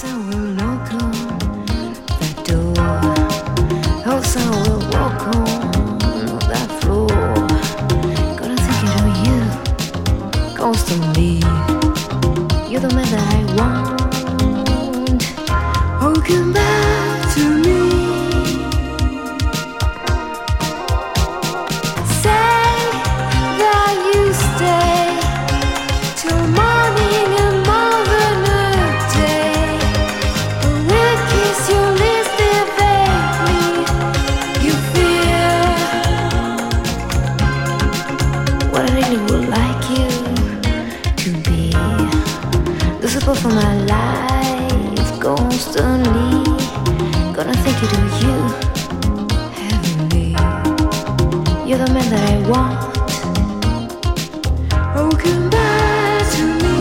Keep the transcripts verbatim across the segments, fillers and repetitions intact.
I will knock on that door. Else I will walk on that floor. Gonna think it of you constantly. You're the man that I want. Oh, come back to me. Say that you stay till morning and more than a day. But we'll kiss your lips, they vaguely you feel what I really would like you to be. The support for my life constantly. Gonna think it of you heavenly. You're the man that I want. Oh, come back to me.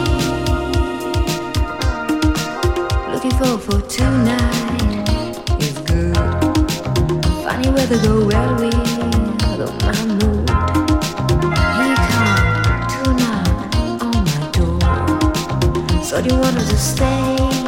Looking forward for tonight is good. Funny weather go well with my mood. He come to knock on my door. So do you want us to stay?